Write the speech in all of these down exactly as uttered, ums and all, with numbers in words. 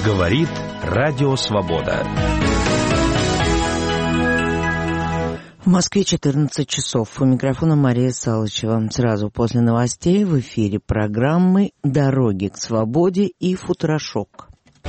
Говорит Радио Свобода. В Москве четырнадцать часов. У микрофона Мария Салычева. Сразу после новостей в эфире программы «Дороги к свободе» и «Футурошок».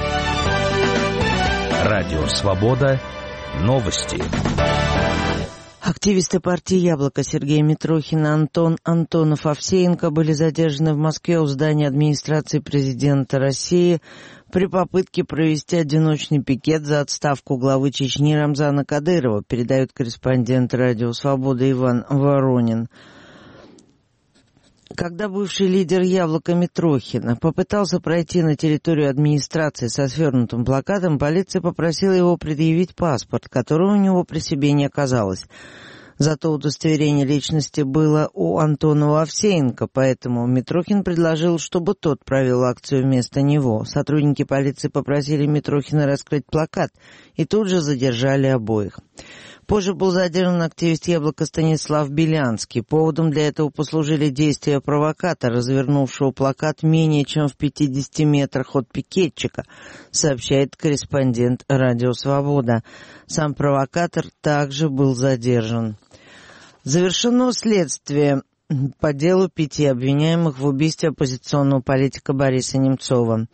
Радио Свобода. Новости. Активисты партии «Яблоко» Сергей Митрохин и Антон Антонов-Овсеенко были задержаны в Москве у здания администрации президента России при попытке провести одиночный пикет за отставку главы Чечни Рамзана Кадырова, передает корреспондент «Радио Свобода» Иван Воронин. Когда бывший лидер «Яблока» Митрохина попытался пройти на территорию администрации со свернутым плакатом, полиция попросила его предъявить паспорт, которого у него при себе не оказалось. Зато удостоверение личности было у Антонова-Овсеенко, поэтому Митрохин предложил, чтобы тот провел акцию вместо него. Сотрудники полиции попросили Митрохина раскрыть плакат и тут же задержали обоих. Позже был задержан активист «Яблока» Станислав Белянский. Поводом для этого послужили действия провокатора, развернувшего плакат менее чем в пятидесяти метрах от пикетчика, сообщает корреспондент «Радио Свобода». Сам провокатор также был задержан. Завершено следствие по делу пяти обвиняемых в убийстве оппозиционного политика Бориса Немцова.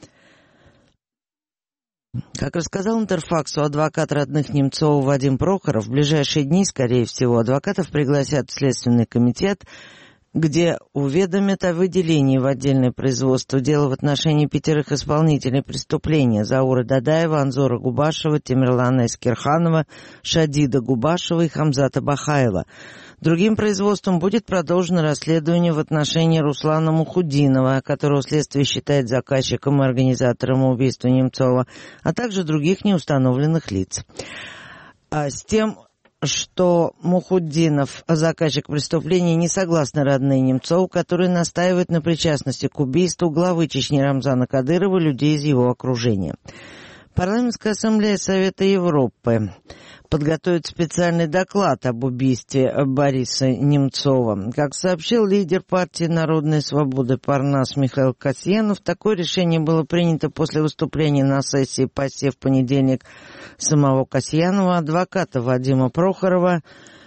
Как рассказал Интерфаксу адвокат родных Немцова Вадим Прохоров, в ближайшие дни, скорее всего, адвокатов пригласят в Следственный комитет, где уведомят о выделении в отдельное производство дела в отношении пятерых исполнителей преступления: Заура Дадаева, Анзора Губашева, Темирлана Эскерханова, Шадида Губашева и Хамзата Бахаева. Другим производством будет продолжено расследование в отношении Руслана Мухуддинова, которого следствие считает заказчиком и организатором убийства Немцова, а также других неустановленных лиц. А с тем, что Мухуддинов, заказчик преступления, не согласны родные Немцова, которые настаивают на причастности к убийству главы Чечни Рамзана Кадырова и людей из его окружения. Парламентская ассамблея Совета Европы подготовит специальный доклад об убийстве Бориса Немцова. Как сообщил лидер партии «Народная свобода» Парнас Михаил Касьянов, такое решение было принято после выступления на сессии ПАСЕ в понедельник самого Касьянова, адвоката Вадима Прохорова,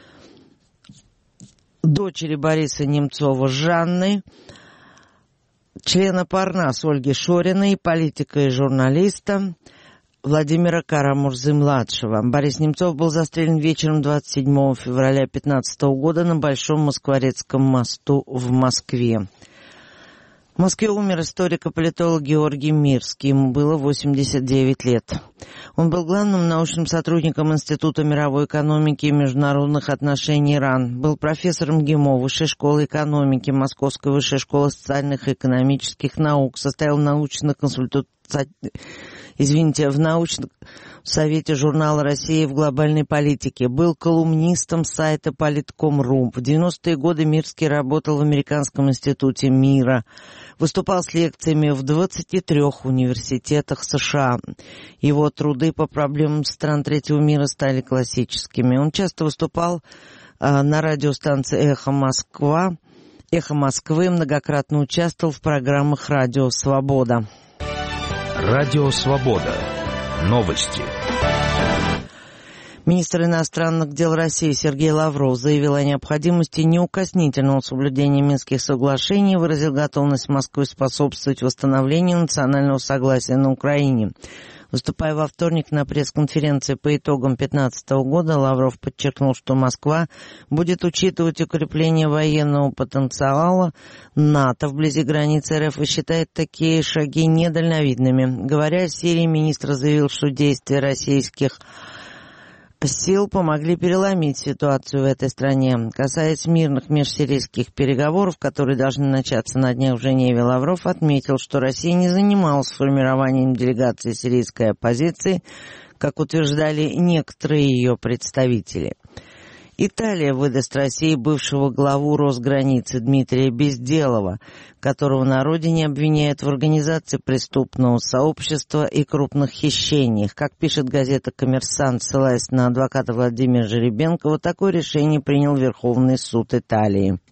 дочери Бориса Немцова Жанны, члена Парнас Ольги Шориной, политика и журналиста Владимира Кара-Мурзы-младшего. Борис Немцов был застрелен вечером двадцать седьмого февраля две тысячи пятнадцатого года на Большом Москворецком мосту в Москве. В Москве умер историк и политолог Георгий Мирский. Ему было восемьдесят девять лет. Он был главным научным сотрудником Института мировой экономики и международных отношений РАН. Был профессором ГИМО, Высшей школы экономики, Московской высшей школы социальных и экономических наук. Состоял в научных консультациях Извините, в научном совете журнала «Россия в глобальной политике». Был колумнистом сайта политком точка ру. В девяностые годы Мирский работал в Американском институте мира. Выступал с лекциями в двадцати трёх университетах США. Его труды по проблемам стран третьего мира стали классическими. Он часто выступал а, на радиостанции «Эхо Москва», «Эхо Москвы», многократно участвовал в программах «Радио Свобода». Радио Свобода. Новости. Министр иностранных дел России Сергей Лавров заявил о необходимости неукоснительного соблюдения Минских соглашений и выразил готовность Москвы способствовать восстановлению национального согласия на Украине. Выступая во вторник на пресс-конференции по итогам две тысячи пятнадцатого года, Лавров подчеркнул, что Москва будет учитывать укрепление военного потенциала НАТО вблизи границы РФ и считает такие шаги недальновидными. Говоря о Сирии, министр заявил, что действия российских сил помогли переломить ситуацию в этой стране. Касаясь мирных межсирийских переговоров, которые должны начаться на днях в Женеве, Лавров отметил, что Россия не занималась формированием делегации сирийской оппозиции, как утверждали некоторые ее представители. Италия выдаст России бывшего главу Росграницы Дмитрия Безделова, которого на родине обвиняют в организации преступного сообщества и крупных хищениях. Как пишет газета «Коммерсант», ссылаясь на адвоката Владимира Жеребенкова, такое решение принял Верховный суд Италии.